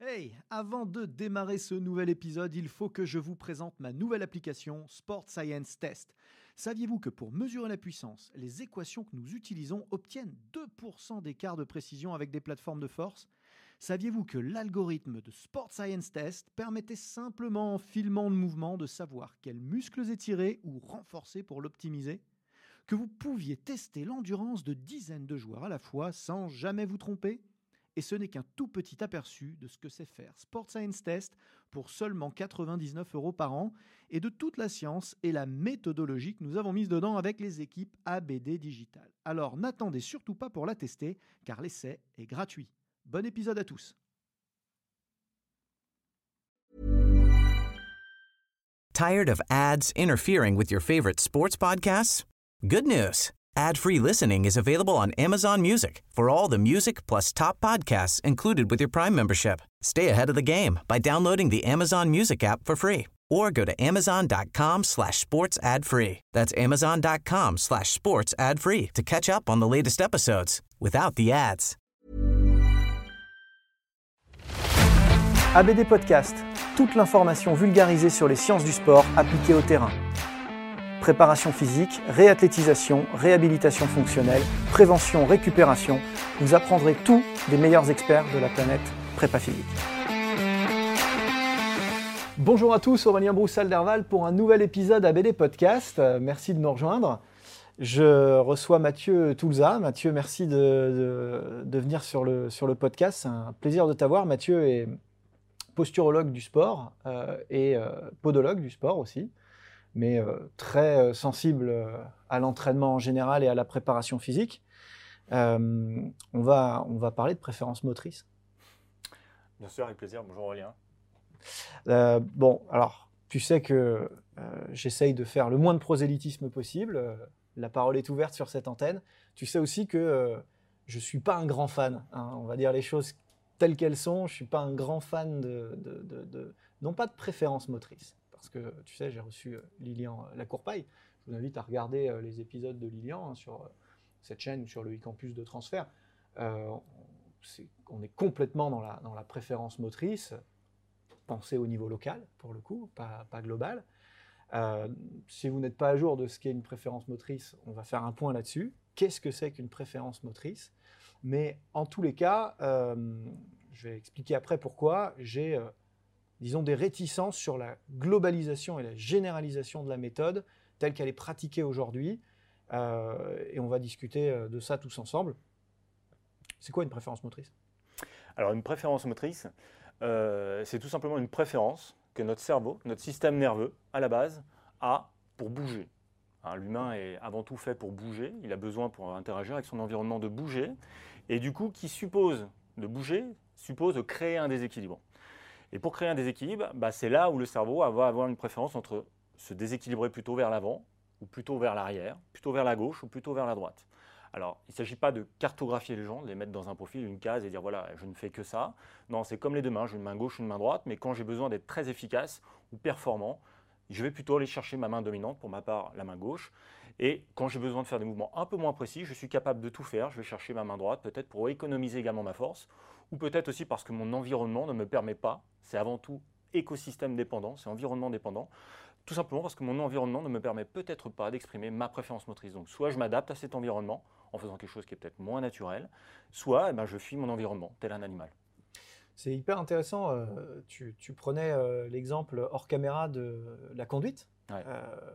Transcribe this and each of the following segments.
Hey, avant de démarrer ce nouvel épisode, il faut que je vous présente ma nouvelle application Sport Science Test. Saviez-vous que pour mesurer la puissance, les équations que nous utilisons obtiennent 2% d'écart de précision avec des plateformes de force ? Saviez-vous que l'algorithme de Sport Science Test permettait simplement en filmant le mouvement de savoir quels muscles étirer ou renforcer pour l'optimiser ? Que vous pouviez tester l'endurance de dizaines de joueurs à la fois sans jamais vous tromper ? Et ce n'est qu'un tout petit aperçu de ce que c'est faire Sport Science Test pour seulement 99 € par an et de toute la science et la méthodologie que nous avons mise dedans avec les équipes ABD Digital. Alors n'attendez surtout pas pour la tester car l'essai est gratuit. Bon épisode à tous. Tired of ads interfering with your favorite sports podcasts? Good news. Ad-free listening is available on Amazon Music for all the music plus top podcasts included with your Prime membership. Stay ahead of the game by downloading the Amazon Music app for free or go to amazon.com/sports ad free. That's amazon.com/sports ad free to catch up on the latest episodes without the ads. ABD Podcast, toute l'information vulgarisée sur les sciences du sport appliquées au terrain. Préparation physique, réathlétisation, réhabilitation fonctionnelle, prévention, récupération. Vous apprendrez tout des meilleurs experts de la planète prépa physique. Bonjour à tous, Aurélien Broussal-Derval pour un nouvel épisode ABD Podcast. Merci de nous rejoindre. Je reçois Mathieu Toulza. Mathieu, merci de venir sur le podcast. C'est un plaisir de t'avoir. Mathieu est posturologue du sport et podologue du sport aussi, mais très sensible à l'entraînement en général et à la préparation physique. On va parler de préférence motrice. Bien sûr, avec plaisir. Bonjour Aurélien. Alors, tu sais que j'essaye de faire le moins de prosélytisme possible. La parole est ouverte sur cette antenne. Tu sais aussi que je ne suis pas un grand fan. On va dire les choses telles qu'elles sont. Je ne suis pas un grand fan non pas de préférence motrice. Parce que, tu sais, j'ai reçu Lilian Lacourpaille. Je vous invite à regarder les épisodes de Lilian sur cette chaîne ou sur le e-campus de transfert. On est complètement dans la préférence motrice. Pensez au niveau local, pour le coup, pas global. Si vous n'êtes pas à jour de ce qu'est une préférence motrice, on va faire un point là-dessus. Qu'est-ce que c'est qu'une préférence motrice ? Mais en tous les cas, je vais expliquer après pourquoi j'ai disons, des réticences sur la globalisation et la généralisation de la méthode telle qu'elle est pratiquée aujourd'hui. Et on va discuter de ça tous ensemble. C'est quoi une préférence motrice ? Alors, une préférence motrice, c'est tout simplement une préférence que notre cerveau, notre système nerveux, à la base, a pour bouger. L'humain est avant tout fait pour bouger. Il a besoin, pour interagir avec son environnement, de bouger. Et du coup, qui suppose de bouger, suppose de créer un déséquilibre. Et pour créer un déséquilibre, c'est là où le cerveau va avoir une préférence entre se déséquilibrer plutôt vers l'avant, ou plutôt vers l'arrière, plutôt vers la gauche, ou plutôt vers la droite. Alors, il ne s'agit pas de cartographier les gens, de les mettre dans un profil, une case et dire voilà, je ne fais que ça. Non, c'est comme les deux mains, j'ai une main gauche, une main droite, mais quand j'ai besoin d'être très efficace ou performant, je vais plutôt aller chercher ma main dominante, pour ma part la main gauche. Et quand j'ai besoin de faire des mouvements un peu moins précis, je suis capable de tout faire, je vais chercher ma main droite, peut-être pour économiser également ma force, ou peut-être aussi parce que mon environnement ne me permet pas, c'est avant tout écosystème dépendant, c'est environnement dépendant, tout simplement parce que mon environnement ne me permet peut-être pas d'exprimer ma préférence motrice. Donc soit je m'adapte à cet environnement en faisant quelque chose qui est peut-être moins naturel, soit je fuis mon environnement, tel un animal. C'est hyper intéressant. Tu prenais l'exemple hors caméra de la conduite. Ouais.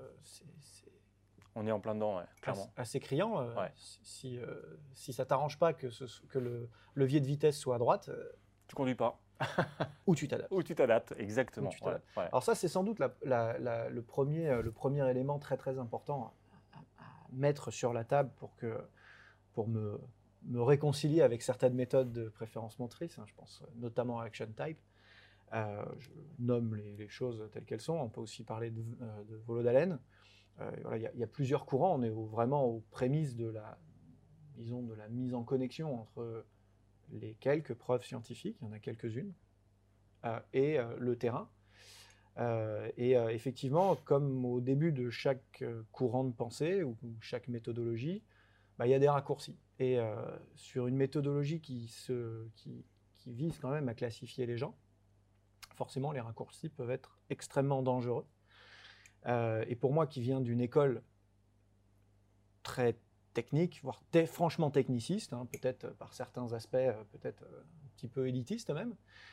On est en plein dedans, ouais, clairement. Assez criant. Ouais. Si ça ne t'arrange pas que le levier de vitesse soit à droite, tu ne conduis pas. Ou tu t'adaptes. Ou tu t'adaptes, exactement. Ouais. Alors ça, c'est sans doute le premier élément très très important à mettre sur la table pour me réconcilier avec certaines méthodes de préférence motrice. Je pense notamment à Action Type. Je nomme les choses telles qu'elles sont. On peut aussi parler de Volo d'Allen. Il y a plusieurs courants. On est vraiment aux prémices de la mise en connexion entre les quelques preuves scientifiques, il y en a quelques-unes, et le terrain. Effectivement, comme au début de chaque courant de pensée ou chaque méthodologie, il y a des raccourcis. Et sur une méthodologie qui qui vise quand même à classifier les gens, forcément les raccourcis peuvent être extrêmement dangereux. Et pour moi qui viens d'une école très technique, voire franchement techniciste, hein, peut-être par certains aspects, peut-être un petit peu élitiste même,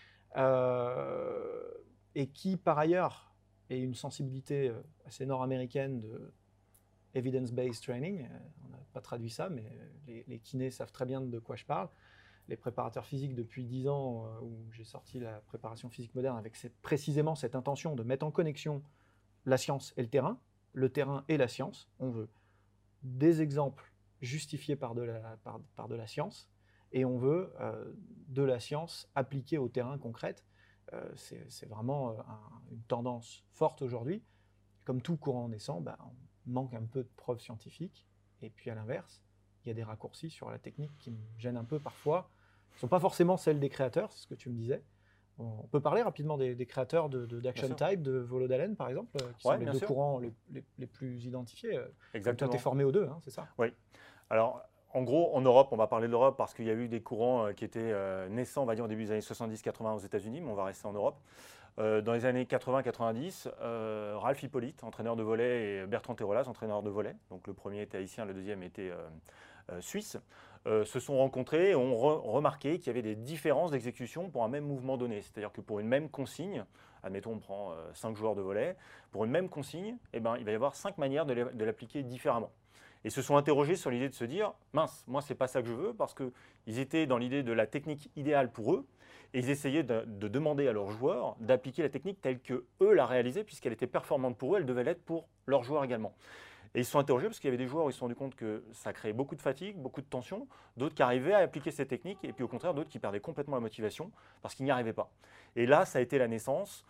et qui par ailleurs ait une sensibilité assez nord-américaine de evidence-based training, on n'a pas traduit ça, mais les kinés savent très bien de quoi je parle. Les préparateurs physiques depuis 10 ans, où j'ai sorti la préparation physique moderne avec précisément cette intention de mettre en connexion la science et le terrain et la science. On veut des exemples justifiés par de la science, et on veut de la science appliquée au terrain concrète. C'est vraiment une tendance forte aujourd'hui. Comme tout courant naissant, on manque un peu de preuves scientifiques, et puis à l'inverse, il y a des raccourcis sur la technique qui me gênent un peu parfois. Ce ne sont pas forcément celles des créateurs, c'est ce que tu me disais. On peut parler rapidement des créateurs d'Action Type, de Volo-Dalen par exemple, qui sont les deux courants les plus identifiés. Exactement. Tu es formé aux deux, hein, c'est ça? Oui. Alors, en gros, en Europe, on va parler de l'Europe parce qu'il y a eu des courants qui étaient naissants, on va dire, au début des années 70-80 aux États-Unis, mais on va rester en Europe. Dans les années 80-90, Ralph Hippolyte, entraîneur de volley, et Bertrand Terrolas, entraîneur de volley, donc le premier était haïtien, le deuxième était suisse, se sont rencontrés et ont remarqué qu'il y avait des différences d'exécution pour un même mouvement donné. C'est-à-dire que pour une même consigne, admettons on prend 5 joueurs de volley, pour une même consigne, il va y avoir 5 manières de l'appliquer différemment. Et se sont interrogés sur l'idée de se dire, mince, moi c'est pas ça que je veux, parce qu'ils étaient dans l'idée de la technique idéale pour eux, et ils essayaient de demander à leurs joueurs d'appliquer la technique telle qu'eux la réalisaient, puisqu'elle était performante pour eux, elle devait l'être pour leurs joueurs également. Et ils se sont interrogés parce qu'il y avait des joueurs où ils se sont rendus compte que ça créait beaucoup de fatigue, beaucoup de tension, d'autres qui arrivaient à appliquer cette technique, et puis au contraire d'autres qui perdaient complètement la motivation parce qu'ils n'y arrivaient pas. Et là, ça a été la naissance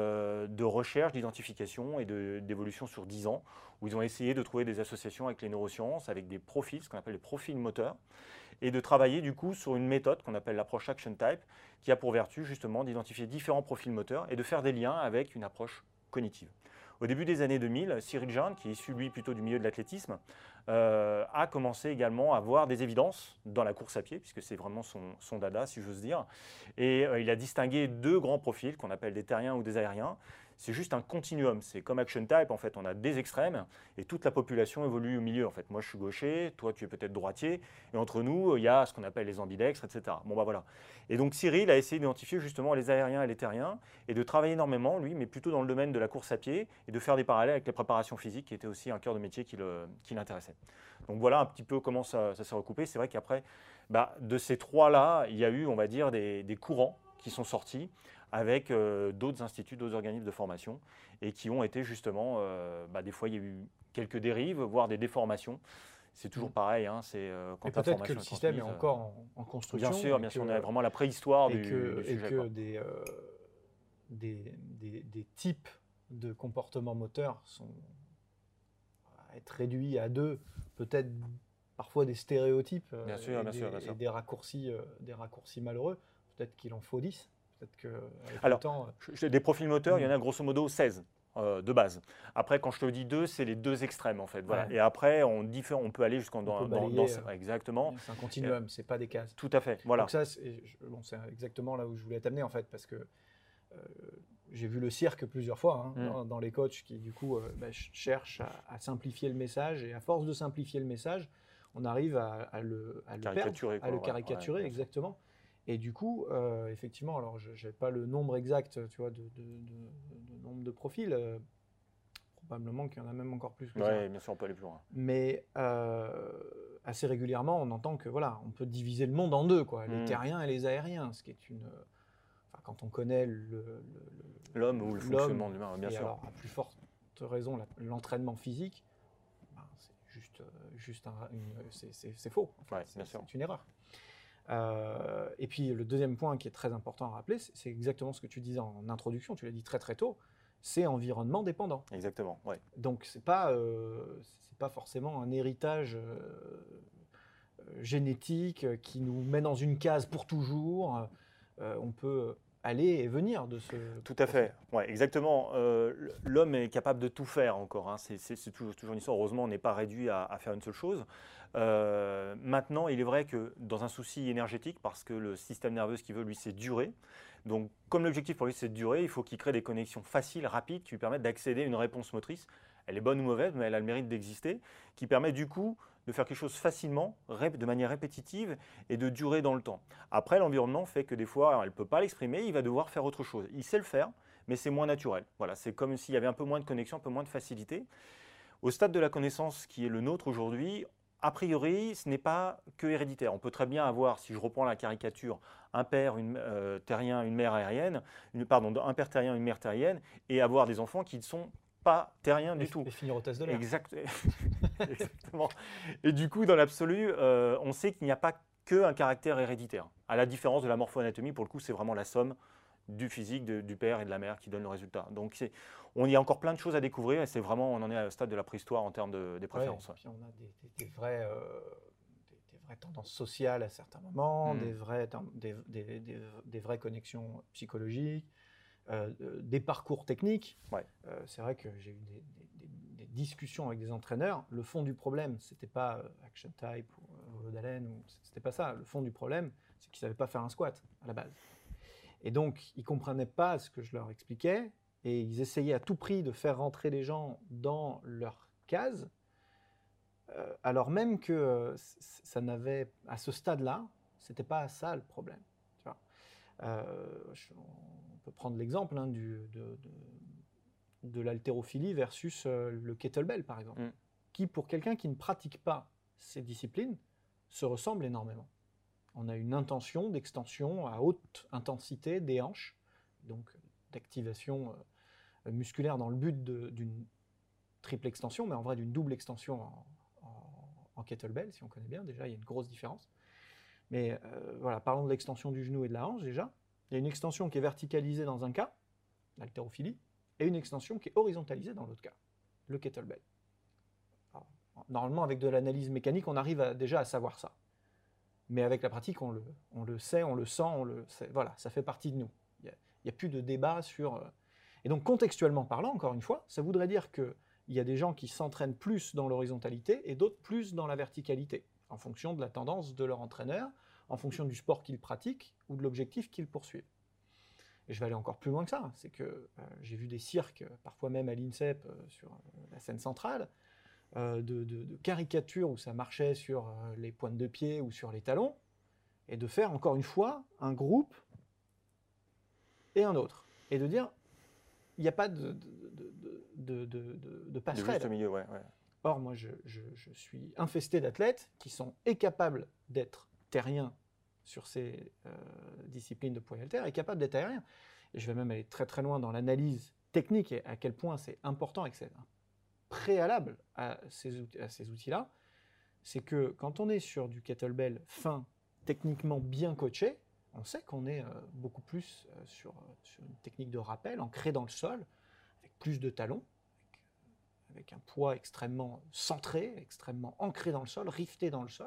de recherche, d'identification et d'évolution sur 10 ans, où ils ont essayé de trouver des associations avec les neurosciences, avec des profils, ce qu'on appelle les profils moteurs, et de travailler du coup sur une méthode qu'on appelle l'approche Action Type, qui a pour vertu justement d'identifier différents profils moteurs et de faire des liens avec une approche cognitive. Au début des années 2000, Cyril Jeanne, qui est issu lui plutôt du milieu de l'athlétisme, a commencé également à voir des évidences dans la course à pied, puisque c'est vraiment son dada, si j'ose dire. Et il a distingué 2 grands profils qu'on appelle des terriens ou des aériens. C'est juste un continuum, c'est comme Action Type, en fait, on a des extrêmes et toute la population évolue au milieu. En fait, moi je suis gaucher, toi tu es peut-être droitier, et entre nous il y a ce qu'on appelle les ambidextres, etc. Bon voilà. Et donc Cyril a essayé d'identifier justement les aériens et les terriens et de travailler énormément, lui, mais plutôt dans le domaine de la course à pied et de faire des parallèles avec les préparations physiques qui était aussi un cœur de métier qui l'intéressait. Donc voilà un petit peu comment ça s'est recoupé. C'est vrai qu'après, de ces 3-là, il y a eu, on va dire, des courants qui sont sortis avec d'autres instituts, d'autres organismes de formation et qui ont été justement, des fois il y a eu quelques dérives, voire des déformations. C'est toujours pareil, hein, c'est quand et peut-être que le système est encore en construction. Bien sûr, on est vraiment à la préhistoire du sujet. Et que des types de comportements moteurs sont à être réduits à 2, peut-être parfois des stéréotypes et des raccourcis malheureux. Peut-être qu'il en faut 10. Alors, des profils moteurs, il y en a grosso modo 16 de base. Après, quand je te dis 2, c'est les 2 extrêmes en fait. Voilà. Ouais. Et après, on peut aller jusqu'en dans exactement. C'est un continuum, c'est pas des cases. Tout à fait. Voilà. Donc ça, c'est exactement là où je voulais t'amener en fait, parce que j'ai vu le cirque plusieurs fois dans les coachs qui du coup cherchent à simplifier le message, et à force de simplifier le message, on arrive à le caricaturer, exactement. Et du coup, effectivement, alors je n'ai pas le nombre exact, tu vois, de nombre de profils. Probablement qu'il y en a même encore plus que ça. Oui, bien sûr, on peut aller plus loin. Mais assez régulièrement, on entend que voilà, on peut diviser le monde en 2, quoi, les terriens et les aériens, ce qui est une. Quand on connaît l'homme ou le fonctionnement de l'humain, bien sûr. Alors, à plus forte raison, l'entraînement physique, c'est faux. Ouais, bien sûr. C'est une erreur. Et puis le deuxième point qui est très important à rappeler, c'est exactement ce que tu disais en introduction, tu l'as dit très très tôt, c'est environnement dépendant. Exactement, ouais. Donc c'est pas forcément un héritage génétique qui nous met dans une case pour toujours. On peut aller et venir de ce... Tout à fait, ouais, exactement. L'homme est capable de tout faire encore, hein. C'est toujours une histoire. Heureusement, on n'est pas réduit à faire une seule chose. Maintenant, il est vrai que dans un souci énergétique, parce que le système nerveux, ce qu'il veut, lui, c'est durer. Donc, comme l'objectif pour lui, c'est de durer, il faut qu'il crée des connexions faciles, rapides, qui lui permettent d'accéder à une réponse motrice. Elle est bonne ou mauvaise, mais elle a le mérite d'exister, qui permet du coup de faire quelque chose facilement, de manière répétitive et de durer dans le temps. Après, l'environnement fait que des fois, elle ne peut pas l'exprimer, il va devoir faire autre chose. Il sait le faire, mais c'est moins naturel. Voilà, c'est comme s'il y avait un peu moins de connexion, un peu moins de facilité. Au stade de la connaissance qui est le nôtre aujourd'hui, a priori, ce n'est pas que héréditaire. On peut très bien avoir, si je reprends la caricature, un père terrien, une mère aérienne, un père terrien, une mère terrienne, et avoir des enfants qui ne sont pas terriens du tout. Et finir au test de l'air. Exactement. Et du coup, dans l'absolu, on sait qu'il n'y a pas qu'un caractère héréditaire. À la différence de la morpho-anatomie, pour le coup, c'est vraiment la somme du physique du père et de la mère qui donne le résultat. Donc, on y a encore plein de choses à découvrir et c'est vraiment, on en est au stade de la préhistoire en termes des préférences. Ouais, et puis on a des vraies tendances sociales à certains moments, des vraies connexions psychologiques, des parcours techniques. Ouais. C'est vrai que j'ai eu des discussions avec des entraîneurs. Le fond du problème, c'était pas Action Type ou Volo d'Haleine, c'était pas ça. Le fond du problème, c'est qu'ils savaient pas faire un squat à la base. Et donc, ils comprenaient pas ce que je leur expliquais et ils essayaient à tout prix de faire rentrer les gens dans leur case, alors même que ça n'avait, à ce stade-là, c'était pas ça le problème. Tu vois. On peut prendre l'exemple de l'haltérophilie versus le kettlebell, par exemple, qui, pour quelqu'un qui ne pratique pas ces disciplines, se ressemble énormément. On a une intention d'extension à haute intensité des hanches, donc d'activation musculaire dans le but d'une triple extension, mais en vrai d'une double extension en kettlebell, si on connaît bien. Déjà, il y a une grosse différence. Mais voilà, parlons de l'extension du genou et de la hanche déjà. Il y a une extension qui est verticalisée dans un cas, l'haltérophilie, et une extension qui est horizontalisée dans l'autre cas, le kettlebell. Alors, normalement, avec de l'analyse mécanique, on arrive déjà à savoir ça. Mais avec la pratique, on le sait, on le sent, voilà, ça fait partie de nous. Il n'y a plus de débat sur... Et donc, contextuellement parlant, encore une fois, ça voudrait dire qu'il y a des gens qui s'entraînent plus dans l'horizontalité et d'autres plus dans la verticalité, en fonction de la tendance de leur entraîneur, en fonction du sport qu'ils pratiquent ou de l'objectif qu'ils poursuivent. Et je vais aller encore plus loin que ça. C'est que j'ai vu des cirques, parfois même à l'INSEP, sur la scène centrale, de caricatures où ça marchait sur les pointes de pied ou sur les talons, et de faire encore une fois un groupe et un autre. Et de dire, il n'y a pas de passerelle. Juste au milieu, ouais. Or, moi, je suis infesté d'athlètes qui sont capables d'être terriens sur ces disciplines de poids haltères et capables d'être aériens. Et je vais même aller très très loin dans l'analyse technique et à quel point c'est important et que c'est un préalable à ces outils-là, c'est que quand on est sur du kettlebell fin, techniquement bien coaché, on sait qu'on est beaucoup plus sur une technique de rappel ancrée dans le sol, avec plus de talons, avec un poids extrêmement centré, extrêmement ancré dans le sol, rifté dans le sol.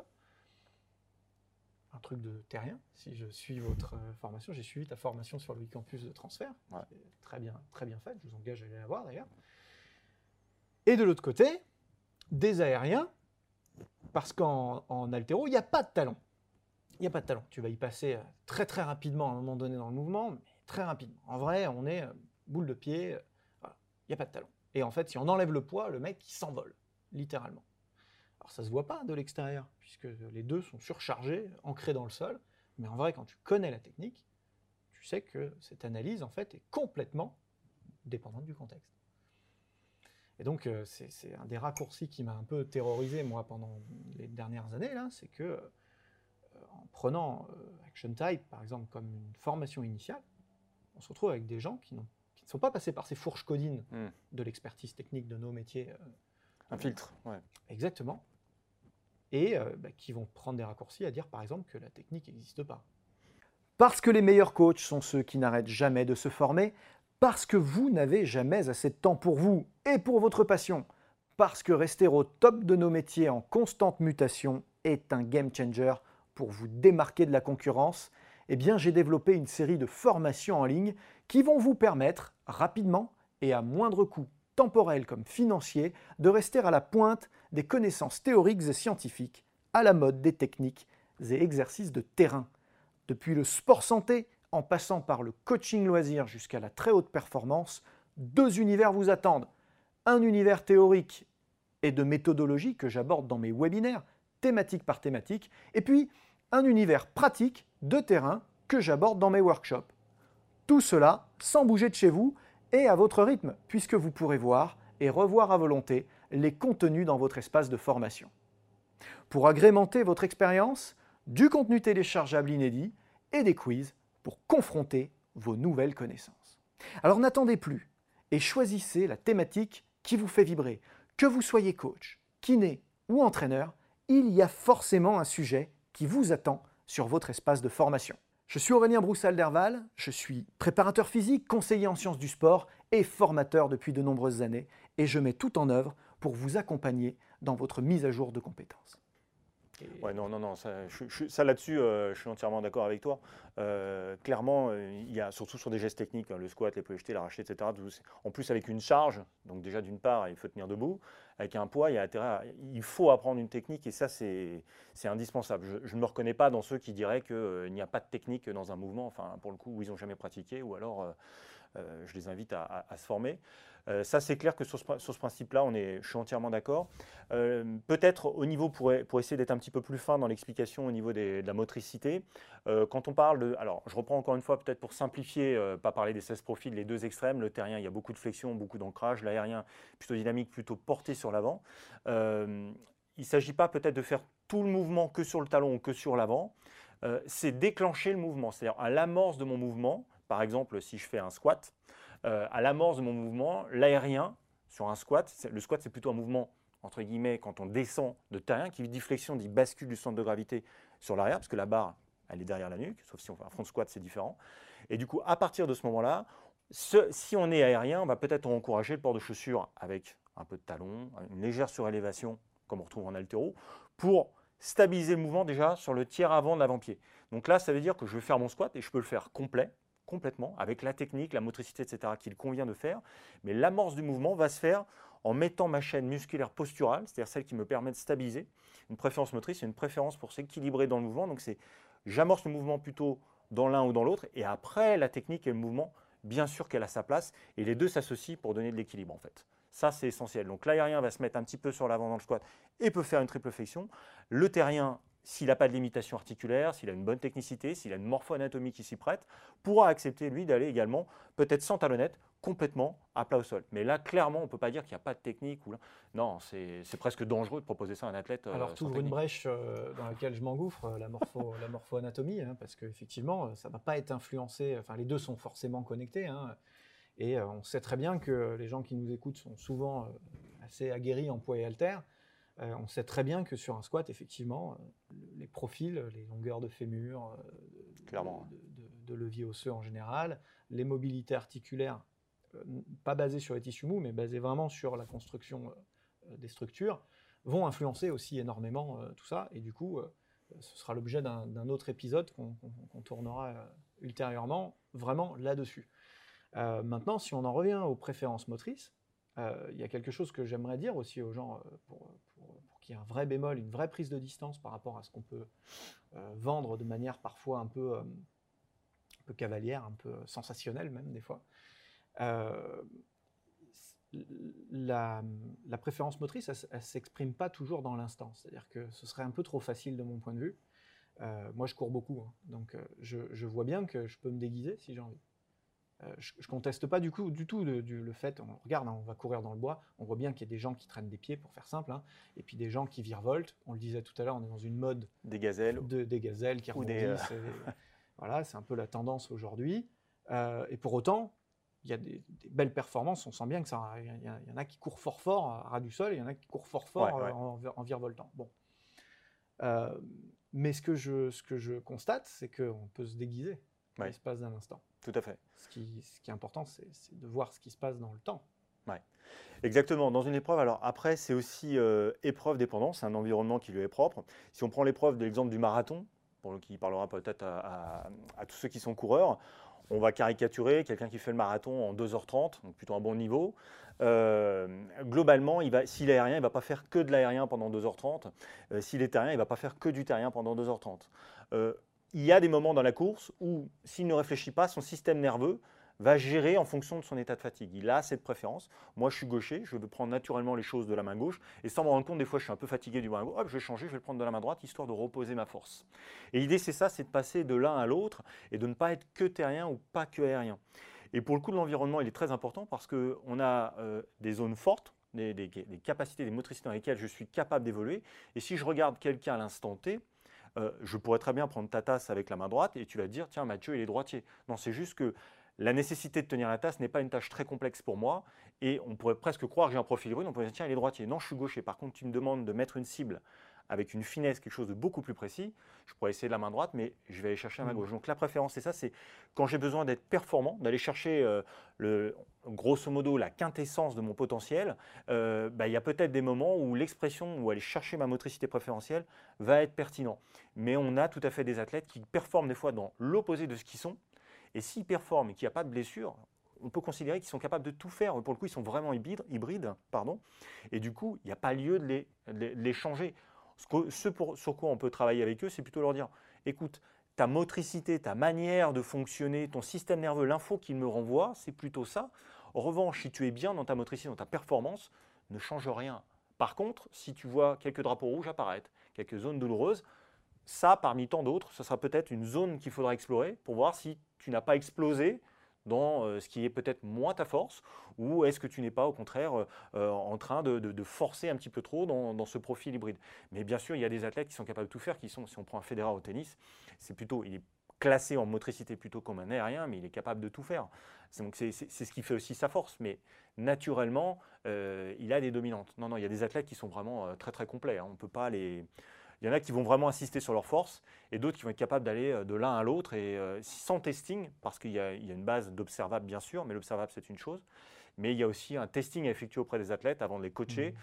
Un truc de terrien, si je suis votre formation, j'ai suivi ta formation sur le campus de transfert, ouais. Très bien faite, je vous engage à aller la voir d'ailleurs. Et de l'autre côté, des aériens, parce qu'en haltéro, il n'y a pas de talon. Il n'y a pas de talon. Tu vas y passer très très rapidement à un moment donné dans le mouvement, mais très rapidement. En vrai, on est boule de pied, voilà. Il n'y a pas de talon. Et en fait, si on enlève le poids, le mec, il s'envole, littéralement. Alors ça ne se voit pas de l'extérieur, puisque les deux sont surchargés, ancrés dans le sol. Mais en vrai, quand tu connais la technique, tu sais que cette analyse, en fait, est complètement dépendante du contexte. Et donc, c'est un des raccourcis qui m'a un peu terrorisé, moi, pendant les dernières années, là, c'est que en prenant Action Type, par exemple, comme une formation initiale, on se retrouve avec des gens qui ne sont pas passés par ces fourches codines de l'expertise technique de nos métiers. Un filtre, ouais. Exactement. Et qui vont prendre des raccourcis à dire, par exemple, que la technique n'existe pas. Parce que les meilleurs coachs sont ceux qui n'arrêtent jamais de se former, parce que vous n'avez jamais assez de temps pour vous et pour votre passion, parce que rester au top de nos métiers en constante mutation est un game changer pour vous démarquer de la concurrence eh bien, j'ai développé une série de formations en ligne qui vont vous permettre, rapidement et à moindre coût temporel comme financier, de rester à la pointe des connaissances théoriques et scientifiques, à la mode des techniques et exercices de terrain. Depuis le sport santé, en passant par le coaching loisir jusqu'à la très haute performance, 2 univers vous attendent. Un univers théorique et de méthodologie que j'aborde dans mes webinaires, thématique par thématique, et puis un univers pratique de terrain que j'aborde dans mes workshops. Tout cela sans bouger de chez vous et à votre rythme, puisque vous pourrez voir et revoir à volonté les contenus dans votre espace de formation. Pour agrémenter votre expérience, du contenu téléchargeable inédit et des quiz pour confronter vos nouvelles connaissances. Alors n'attendez plus et choisissez la thématique qui vous fait vibrer. Que vous soyez coach, kiné ou entraîneur, il y a forcément un sujet qui vous attend sur votre espace de formation. Je suis Aurélien Broussal-Derval, je suis préparateur physique, conseiller en sciences du sport et formateur depuis de nombreuses années et je mets tout en œuvre pour vous accompagner dans votre mise à jour de compétences. Ouais, non, ça là-dessus, je suis entièrement d'accord avec toi. Clairement, il y a surtout sur des gestes techniques, le squat, l'épaule jetée, l'arraché, etc. En plus, avec une charge, donc déjà d'une part, il faut tenir debout. Avec un poids, il faut apprendre une technique et ça, c'est indispensable. Je ne me reconnais pas dans ceux qui diraient qu'il n'y a pas de technique dans un mouvement, enfin, pour le coup, où ils n'ont jamais pratiqué, ou alors je les invite à se former. Ça, c'est clair que sur ce principe-là, je suis entièrement d'accord. Peut-être au niveau, pour essayer d'être un petit peu plus fin dans l'explication au niveau de la motricité, quand on parle de... Alors, je reprends encore une fois, peut-être pour simplifier, pas parler des 16 profils, les deux extrêmes. Le terrien, il y a beaucoup de flexion, beaucoup d'ancrage. L'aérien, plutôt dynamique, plutôt porté sur l'avant. Il ne s'agit pas peut-être de faire tout le mouvement que sur le talon ou que sur l'avant. C'est déclencher le mouvement. C'est-à-dire à l'amorce de mon mouvement, par exemple, si je fais un squat, à l'amorce de mon mouvement, l'aérien sur un squat, le squat c'est plutôt un mouvement entre guillemets quand on descend de terrien, qui dit flexion, dit bascule du centre de gravité sur l'arrière, parce que la barre elle est derrière la nuque, sauf si on fait un front squat c'est différent. Et du coup à partir de ce moment-là, si on est aérien, on va peut-être encourager le port de chaussures avec un peu de talon, une légère surélévation comme on retrouve en haltéro, pour stabiliser le mouvement déjà sur le tiers avant de l'avant-pied. Donc là ça veut dire que je vais faire mon squat et je peux le faire complètement, avec la technique, la motricité, etc., qu'il convient de faire. Mais l'amorce du mouvement va se faire en mettant ma chaîne musculaire posturale, c'est-à-dire celle qui me permet de stabiliser. Une préférence motrice, c'est une préférence pour s'équilibrer dans le mouvement. Donc j'amorce le mouvement plutôt dans l'un ou dans l'autre, et après, la technique et le mouvement, bien sûr qu'elle a sa place, et les deux s'associent pour donner de l'équilibre, en fait. Ça, c'est essentiel. Donc l'aérien va se mettre un petit peu sur l'avant dans le squat et peut faire une triple flexion. Le terrien, s'il n'a pas de limitation articulaire, s'il a une bonne technicité, s'il a une morpho-anatomie qui s'y prête, pourra accepter, lui, d'aller également, peut-être sans talonnette, complètement à plat au sol. Mais là, clairement, on ne peut pas dire qu'il n'y a pas de technique. Non, c'est presque dangereux de proposer ça à un athlète. Alors, tu ouvres une brèche dans laquelle je m'engouffre, la morpho-anatomie, hein, parce qu'effectivement, ça ne va pas être influencé, enfin, les deux sont forcément connectés, hein, et on sait très bien que les gens qui nous écoutent sont souvent assez aguerris en poids et haltères. On sait très bien que sur un squat, effectivement, les profils, les longueurs de fémur, de levier osseux en général, les mobilités articulaires, pas basées sur les tissus mous, mais basées vraiment sur la construction des structures, vont influencer aussi énormément tout ça. Et du coup, ce sera l'objet d'un autre épisode qu'on tournera ultérieurement, vraiment là-dessus. Maintenant, si on en revient aux préférences motrices, il y a quelque chose que j'aimerais dire aussi aux gens pour qu'il y ait un vrai bémol, une vraie prise de distance par rapport à ce qu'on peut vendre de manière parfois un peu cavalière, un peu sensationnelle même des fois. La préférence motrice, elle ne s'exprime pas toujours dans l'instant. C'est-à-dire que ce serait un peu trop facile de mon point de vue. Moi, je cours beaucoup, hein, donc je vois bien que je peux me déguiser si j'ai envie. Je ne conteste pas du tout le fait, on regarde, hein, on va courir dans le bois, on voit bien qu'il y a des gens qui traînent des pieds, pour faire simple, hein, et puis des gens qui virevoltent. On le disait tout à l'heure, on est dans une mode des gazelles qui rebondissent. Voilà, c'est un peu la tendance aujourd'hui. Et pour autant, il y a des belles performances, on sent bien que il y en a qui courent fort à ras du sol, et il y en a qui courent fort en virevoltant. Bon. Mais ce que je constate, c'est qu'on peut se déguiser à l'espace d'un instant. Tout à fait. Ce qui est important, c'est de voir ce qui se passe dans le temps. Ouais. Exactement. Dans une épreuve, alors après, c'est aussi épreuve dépendant, c'est un environnement qui lui est propre. Si on prend l'épreuve de l'exemple du marathon, qui parlera peut-être à tous ceux qui sont coureurs. On va caricaturer quelqu'un qui fait le marathon en 2h30, donc plutôt un bon niveau. Globalement, s'il est aérien, il ne va pas faire que de l'aérien pendant 2h30. S'il est terrien, il ne va pas faire que du terrien pendant 2h30. Il y a des moments dans la course où, s'il ne réfléchit pas, son système nerveux va gérer en fonction de son état de fatigue. Il a cette préférence. Moi, je suis gaucher, je veux prendre naturellement les choses de la main gauche. Et sans me rendre compte, des fois, je suis un peu fatigué du bras gauche. Hop, je vais changer, je vais le prendre de la main droite, histoire de reposer ma force. Et l'idée, c'est ça, c'est de passer de l'un à l'autre et de ne pas être que terrien ou pas que aérien. Et pour le coup de l'environnement, il est très important parce qu'on a des zones fortes, des capacités, des motricités dans lesquelles je suis capable d'évoluer. Et si je regarde quelqu'un à l'instant T, je pourrais très bien prendre ta tasse avec la main droite et tu vas te dire, tiens, Mathieu, il est droitier. Non, c'est juste que la nécessité de tenir la tasse n'est pas une tâche très complexe pour moi et on pourrait presque croire que j'ai un profil hybride, on pourrait dire tiens, il est droitier. Non, je suis gaucher. Par contre, tu me demandes de mettre une cible avec une finesse, quelque chose de beaucoup plus précis. Je pourrais essayer de la main droite, mais je vais aller chercher à ma gauche. Donc la préférence, c'est ça, c'est quand j'ai besoin d'être performant, d'aller chercher grosso modo la quintessence de mon potentiel. Il y a peut-être des moments où l'expression, où aller chercher ma motricité préférentielle va être pertinent. Mais on a tout à fait des athlètes qui performent des fois dans l'opposé de ce qu'ils sont. Et s'ils performent et qu'il n'y a pas de blessure, on peut considérer qu'ils sont capables de tout faire. Pour le coup, ils sont vraiment hybrides. Et du coup, il n'y a pas lieu de les changer. Sur quoi on peut travailler avec eux, c'est plutôt leur dire, écoute, ta motricité, ta manière de fonctionner, ton système nerveux, l'info qu'il me renvoie, c'est plutôt ça. En revanche, si tu es bien dans ta motricité, dans ta performance, ne change rien. Par contre, si tu vois quelques drapeaux rouges apparaître, quelques zones douloureuses, ça, parmi tant d'autres, ce sera peut-être une zone qu'il faudra explorer pour voir si tu n'as pas explosé dans ce qui est peut-être moins ta force, ou est-ce que tu n'es pas au contraire en train de forcer un petit peu trop dans ce profil hybride. Mais bien sûr, il y a des athlètes qui sont capables de tout faire, si on prend un Federer au tennis, il est classé en motricité plutôt comme un aérien, mais il est capable de tout faire. Donc c'est ce qui fait aussi sa force, mais naturellement, il a des dominantes. Non, il y a des athlètes qui sont vraiment très très complets, hein. On peut pas les... Il y en a qui vont vraiment insister sur leur force et d'autres qui vont être capables d'aller de l'un à l'autre et sans testing, parce qu'il y a une base d'observable bien sûr, mais l'observable c'est une chose. Mais il y a aussi un testing à effectuer auprès des athlètes avant de les coacher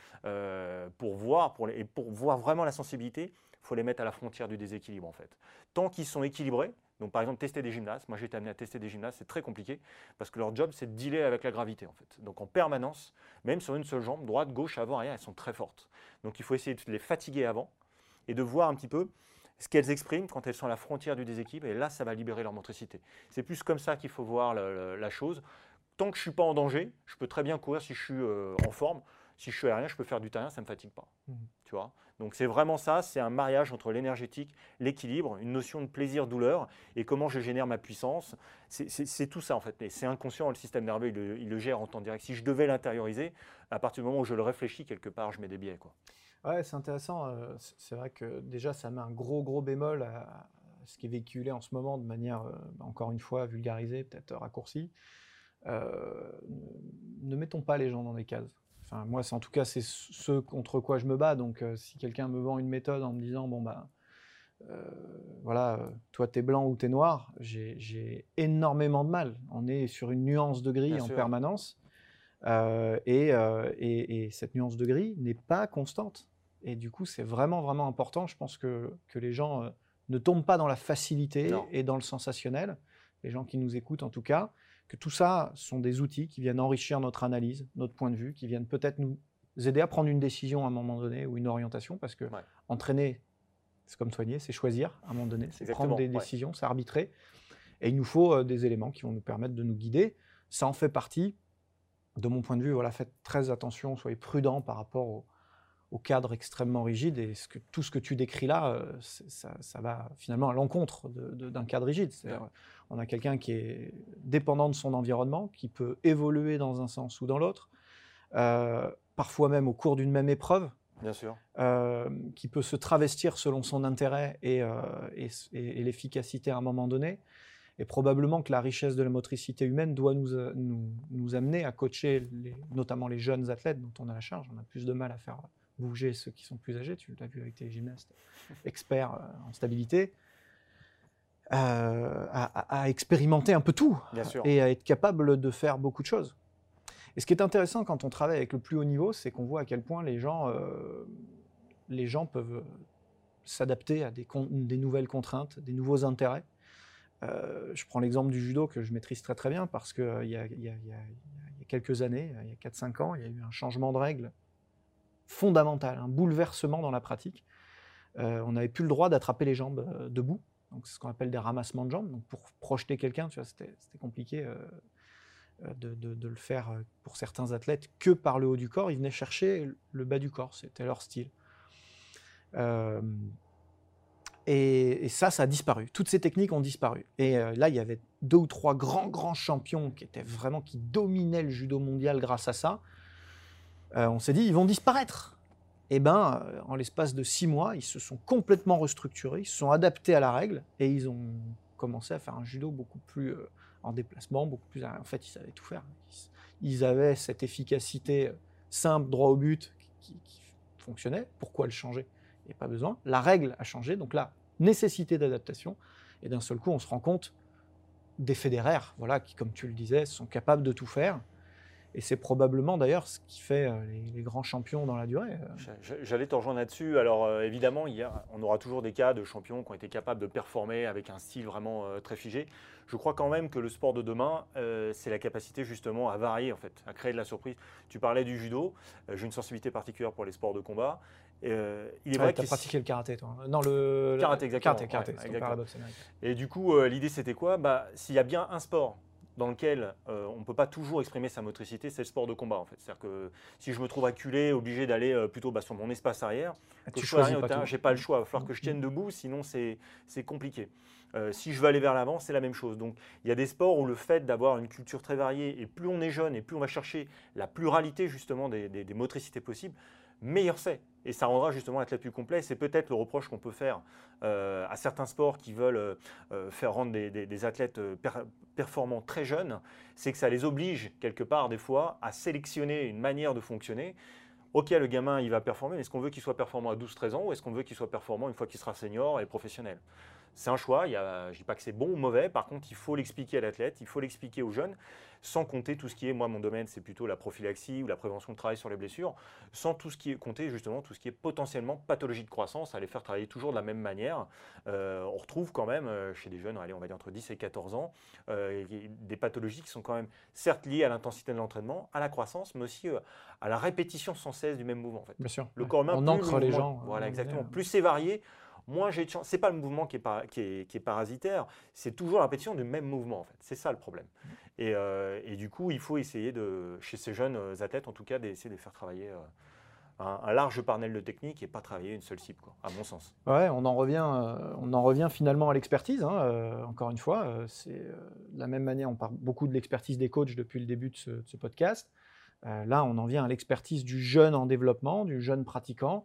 pour voir vraiment la sensibilité. Il faut les mettre à la frontière du déséquilibre en fait. Tant qu'ils sont équilibrés, donc par exemple tester des gymnastes, moi j'ai été amené à tester des gymnastes, c'est très compliqué parce que leur job c'est de dealer avec la gravité en fait. Donc en permanence, même sur une seule jambe, droite, gauche, avant, arrière, elles sont très fortes. Donc il faut essayer de les fatiguer avant et de voir un petit peu ce qu'elles expriment quand elles sont à la frontière du déséquilibre, et là, ça va libérer leur motricité. C'est plus comme ça qu'il faut voir la chose. Tant que je ne suis pas en danger, je peux très bien courir si je suis en forme. Si je suis aérien, je peux faire du terrien, ça ne me fatigue pas. Tu vois ? Donc c'est vraiment ça, c'est un mariage entre l'énergétique, l'équilibre, une notion de plaisir-douleur, et comment je génère ma puissance. C'est tout ça en fait, mais c'est inconscient, le système nerveux, il le gère en temps direct. Si je devais l'intérioriser, à partir du moment où je le réfléchis, quelque part, je mets des biais, quoi. Ouais, c'est intéressant. C'est vrai que déjà, ça met un gros bémol à ce qui est véhiculé en ce moment de manière, encore une fois, vulgarisée, peut-être raccourcie. Ne mettons pas les gens dans des cases. Enfin, moi, en tout cas, c'est ce contre quoi je me bats. Donc, si quelqu'un me vend une méthode en me disant, bon, toi, t'es blanc ou t'es noir, j'ai énormément de mal. On est sur une nuance de gris en permanence. Et cette nuance de gris n'est pas constante. Et du coup, c'est vraiment important. Je pense que les gens ne tombent pas dans la facilité et dans le sensationnel, les gens qui nous écoutent en tout cas, que tout ça sont des outils qui viennent enrichir notre analyse, notre point de vue, qui viennent peut-être nous aider à prendre une décision à un moment donné ou une orientation, parce que entraîner, c'est comme soigner, c'est choisir à un moment donné, c'est prendre des décisions, c'est arbitrer. Et il nous faut des éléments qui vont nous permettre de nous guider. Ça en fait partie. De mon point de vue, faites très attention, soyez prudents par rapport au cadre extrêmement rigide, et tout ce que tu décris là, ça va finalement à l'encontre d'un cadre rigide. C'est-à-dire, on a quelqu'un qui est dépendant de son environnement, qui peut évoluer dans un sens ou dans l'autre, parfois même au cours d'une même épreuve, bien sûr, qui peut se travestir selon son intérêt et l'efficacité à un moment donné. Et probablement que la richesse de la motricité humaine doit nous amener à coacher notamment les jeunes athlètes dont on a la charge. On a plus de mal à faire bouger ceux qui sont plus âgés, tu l'as vu avec tes gymnastes experts en stabilité, à expérimenter un peu tout et à être capable de faire beaucoup de choses. Et ce qui est intéressant quand on travaille avec le plus haut niveau, c'est qu'on voit à quel point les gens peuvent s'adapter à des nouvelles contraintes, des nouveaux intérêts. Je prends l'exemple du judo que je maîtrise très très bien parce qu'il y a quelques années, il y a 4-5 ans, il y a eu un changement de règle fondamental, un bouleversement dans la pratique. On n'avait plus le droit d'attraper les jambes debout, donc c'est ce qu'on appelle des ramassements de jambes. Donc pour projeter quelqu'un, tu vois, c'était compliqué de le faire pour certains athlètes que par le haut du corps. Ils venaient chercher le bas du corps, c'était leur style. Et ça a disparu. Toutes ces techniques ont disparu. Et là, il y avait 2 ou 3 grands champions qui dominaient le judo mondial grâce à ça. On s'est dit, ils vont disparaître. Et bien, en l'espace de 6 mois, ils se sont complètement restructurés, ils se sont adaptés à la règle et ils ont commencé à faire un judo beaucoup plus en déplacement, beaucoup plus. En fait, ils savaient tout faire. Ils avaient cette efficacité simple, droit au but, qui fonctionnait. Pourquoi le changer ? Il n'y a pas besoin. La règle a changé, donc là, nécessité d'adaptation. Et d'un seul coup, on se rend compte des fédéraires, voilà, qui, comme tu le disais, sont capables de tout faire. Et c'est probablement d'ailleurs ce qui fait les grands champions dans la durée. J'allais te rejoindre là-dessus. Alors évidemment, on aura toujours des cas de champions qui ont été capables de performer avec un style vraiment très figé. Je crois quand même que le sport de demain, c'est la capacité justement à varier, en fait, à créer de la surprise. Tu parlais du judo. J'ai une sensibilité particulière pour les sports de combat. Il est vrai que tu as pratiqué le karaté, toi. Non, le karaté, exactement. Karaté, Ouais, exactement. la boxe américaine. Et du coup, l'idée, c'était quoi ? S'il y a bien un sport dans lequel on ne peut pas toujours exprimer sa motricité, c'est le sport de combat, en fait. C'est-à-dire que si je me trouve acculé, obligé d'aller plutôt sur mon espace arrière, tu choisis pas tout. Je n'ai pas le choix. Il va falloir que je tienne debout, sinon c'est compliqué. Si je veux aller vers l'avant, c'est la même chose. Donc, il y a des sports où le fait d'avoir une culture très variée, et plus on est jeune, et plus on va chercher la pluralité, justement, des motricités possibles, meilleur c'est. Et ça rendra justement l'athlète plus complet. C'est peut-être le reproche qu'on peut faire à certains sports qui veulent faire rendre des athlètes performants très jeunes, c'est que ça les oblige quelque part des fois à sélectionner une manière de fonctionner. Ok, le gamin il va performer, mais est-ce qu'on veut qu'il soit performant à 12-13 ans ou est-ce qu'on veut qu'il soit performant une fois qu'il sera senior et professionnel ? C'est un choix, je ne dis pas que c'est bon ou mauvais, par contre il faut l'expliquer à l'athlète, il faut l'expliquer aux jeunes, sans compter tout ce qui est, moi mon domaine c'est plutôt la prophylaxie ou la prévention de travail sur les blessures, sans tout ce qui est compter justement tout ce qui est potentiellement pathologie de croissance, à les faire travailler toujours de la même manière. On retrouve quand même chez des jeunes, allez, on va dire entre 10 et 14 ans, des pathologies qui sont quand même certes liées à l'intensité de l'entraînement, à la croissance, mais aussi à la répétition sans cesse du même mouvement. En fait. Bien sûr. Le corps humain, on ancre les gens. Voilà, exactement. Plus c'est varié, moins j'ai de chance. Ce n'est pas le mouvement qui est parasitaire, c'est toujours la répétition du même mouvement. En fait. C'est ça le problème. Et du coup, il faut essayer, chez ces jeunes athlètes, en tout cas, d'essayer de faire travailler un large panel de techniques et pas travailler une seule cible, quoi, à mon sens. Ouais, on en revient finalement à l'expertise. Encore une fois, c'est de la même manière, on parle beaucoup de l'expertise des coachs depuis le début de ce podcast. Là, on en vient à l'expertise du jeune en développement, du jeune pratiquant.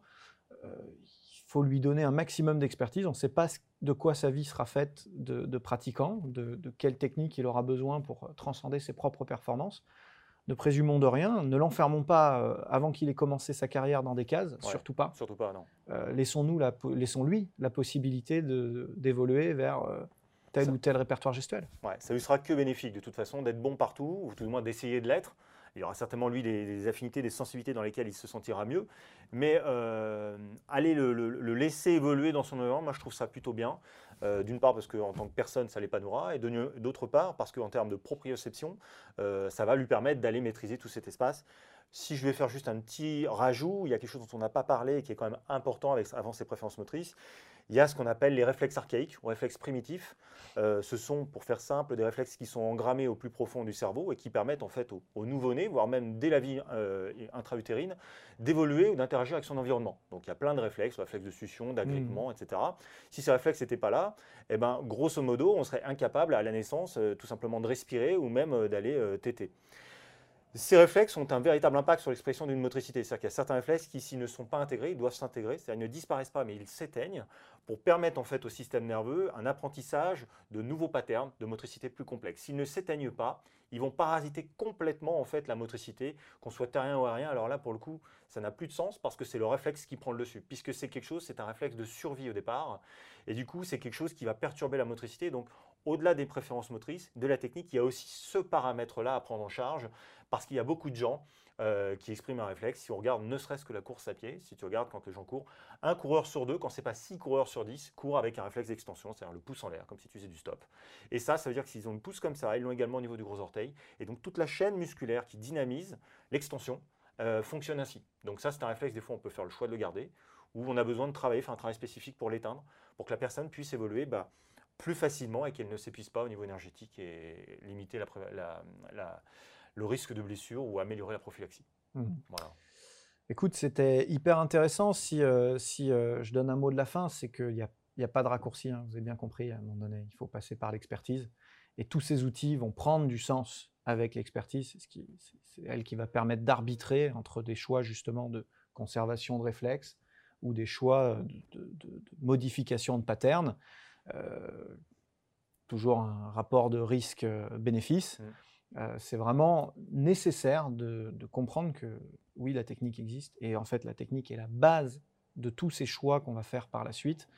Il faut lui donner un maximum d'expertise. On ne sait pas de quoi sa vie sera faite de pratiquant, de quelle technique il aura besoin pour transcender ses propres performances. Ne présumons de rien, ne l'enfermons pas avant qu'il ait commencé sa carrière dans des cases, Ouais, surtout pas. Surtout pas, non. Laissons-lui la possibilité d'évoluer vers tel ou tel répertoire gestuel. Ouais, ça lui sera que bénéfique de toute façon d'être bon partout, ou tout du moins d'essayer de l'être. Il y aura certainement, lui, des affinités, des sensibilités dans lesquelles il se sentira mieux. Mais aller le laisser évoluer dans son environnement, moi, je trouve ça plutôt bien. D'une part, parce qu'en tant que personne, ça l'épanouira. Et d'autre part, parce qu'en termes de proprioception, ça va lui permettre d'aller maîtriser tout cet espace. Si je vais faire juste un petit rajout, il y a quelque chose dont on n'a pas parlé et qui est quand même important avant ses préférences motrices. Il y a ce qu'on appelle les réflexes archaïques ou réflexes primitifs. Ce sont, pour faire simple, des réflexes qui sont engrammés au plus profond du cerveau et qui permettent en fait au nouveau-né, voire même dès la vie intra-utérine, d'évoluer ou d'interagir avec son environnement. Donc il y a plein de réflexes, réflexes de succion, d'agrippement, etc. Si ces réflexes n'étaient pas là, eh ben, grosso modo, on serait incapable à la naissance tout simplement de respirer ou même d'aller téter. Ces réflexes ont un véritable impact sur l'expression d'une motricité. C'est-à-dire qu'il y a certains réflexes qui, s'ils ne sont pas intégrés, ils doivent s'intégrer, c'est-à-dire ils ne disparaissent pas, mais ils s'éteignent pour permettre en fait au système nerveux un apprentissage de nouveaux patterns de motricité plus complexes. S'ils ne s'éteignent pas, ils vont parasiter complètement en fait la motricité, qu'on soit terrien ou aérien. Alors là, pour le coup, ça n'a plus de sens parce que c'est le réflexe qui prend le dessus, puisque c'est quelque chose, c'est un réflexe de survie au départ, et du coup, c'est quelque chose qui va perturber la motricité. Donc, au-delà des préférences motrices, de la technique, il y a aussi ce paramètre-là à prendre en charge, parce qu'il y a beaucoup de gens qui exprime un réflexe. Si on regarde ne serait-ce que la course à pied, si tu regardes quand les gens courent, un coureur sur 2, quand ce n'est pas 6 coureurs sur 10, court avec un réflexe d'extension, c'est-à-dire le pouce en l'air, comme si tu faisais du stop. Et ça veut dire que s'ils ont le pouce comme ça, ils l'ont également au niveau du gros orteil. Et donc toute la chaîne musculaire qui dynamise l'extension fonctionne ainsi. Donc ça, c'est un réflexe, des fois on peut faire le choix de le garder, ou on a besoin de travailler, faire un travail spécifique pour l'éteindre, pour que la personne puisse évoluer plus facilement et qu'elle ne s'épuise pas au niveau énergétique et limiter le risque de blessure ou améliorer la prophylaxie. Voilà. Écoute, c'était hyper intéressant. Si je donne un mot de la fin, c'est qu'il n'y a pas de raccourci. Hein, vous avez bien compris, à un moment donné, il faut passer par l'expertise. Et tous ces outils vont prendre du sens avec l'expertise. C'est elle qui va permettre d'arbitrer entre des choix justement de conservation de réflexes ou des choix de modification de pattern. Toujours un rapport de risque-bénéfice. C'est vraiment nécessaire de comprendre que oui, la technique existe et en fait la technique est la base de tous ces choix qu'on va faire par la suite.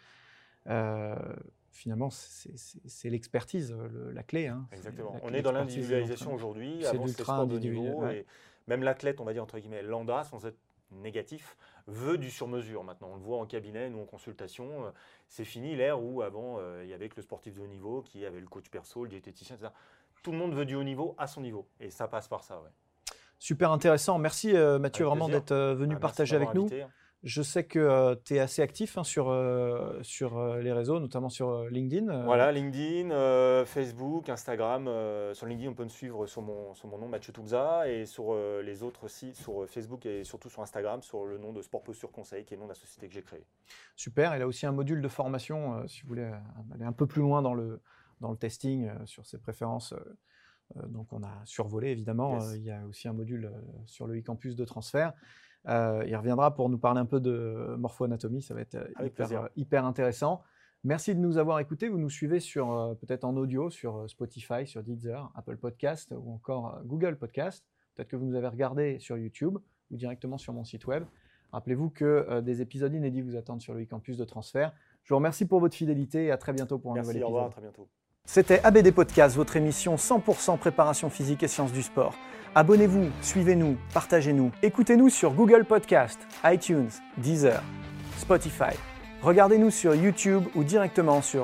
Finalement, c'est l'expertise, la clé. Hein. Exactement. On est dans l'individualisation aujourd'hui. Avant, c'était sport de niveau. Ouais. Et même l'athlète, on va dire entre guillemets lambda, sans être négatif, veut du sur-mesure. Maintenant, on le voit en cabinet, nous en consultation. C'est fini l'ère où avant, il y avait que le sportif de haut niveau qui avait le coach perso, le diététicien, etc. Tout le monde veut du haut niveau à son niveau. Et ça passe par ça, ouais. Super intéressant. Merci Mathieu vraiment d'être venu partager avec nous. Je sais que tu es assez actif sur les réseaux, notamment sur LinkedIn. Voilà, LinkedIn, Facebook, Instagram. Sur LinkedIn, on peut me suivre sur mon nom, Mathieu Toubza, et sur les autres sites, sur Facebook et surtout sur Instagram, sur le nom de Sport Posture Conseil, qui est le nom de la société que j'ai créée. Super, il a aussi un module de formation, si vous voulez aller un peu plus loin dans le testing sur ses préférences. Donc on a survolé évidemment. Yes. Il y a aussi un module sur le e-campus de transfert. Il reviendra pour nous parler un peu de morpho-anatomie, ça va être hyper intéressant. Merci de nous avoir écoutés. Vous nous suivez sur peut-être en audio sur Spotify, sur Deezer, Apple Podcast ou encore Google Podcast. Peut-être que vous nous avez regardé sur YouTube ou directement sur mon site web. Rappelez-vous que des épisodes inédits vous attendent sur le e-campus de transfert. Je vous remercie pour votre fidélité et à très bientôt pour un nouvel épisode. Merci, au revoir, à très bientôt. C'était ABD Podcast, votre émission 100% préparation physique et sciences du sport. Abonnez-vous, suivez-nous, partagez-nous. Écoutez-nous sur Google Podcast, iTunes, Deezer, Spotify. Regardez-nous sur YouTube ou directement sur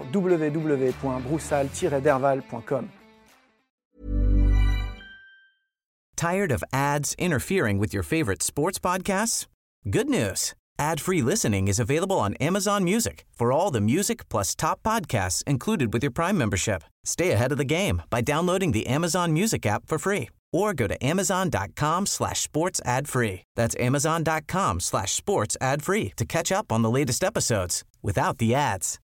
www.broussal-derval.com. Tired of ads interfering with your favorite sports podcasts? Good news. Ad-free listening is available on Amazon Music for all the music plus top podcasts included with your Prime membership. Stay ahead of the game by downloading the Amazon Music app for free or go to amazon.com/sports ad free. That's amazon.com/sports ad free to catch up on the latest episodes without the ads.